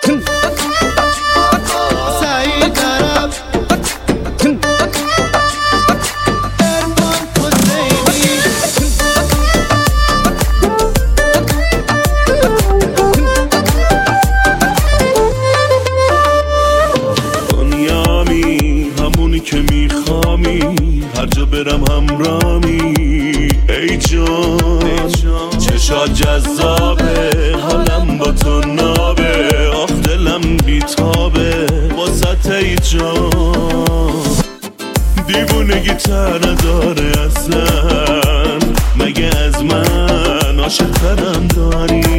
سعید عرب ارمان حسینی دنیامی همونی که میخوامی، هر جا برم همرامی. ای جان چشات جذابه، حالم با تو نابه، آخ دلم بیتابه واسه ای جان. دیوونگی تر نداره اصلا، مگه از من عاشق ترم داری؟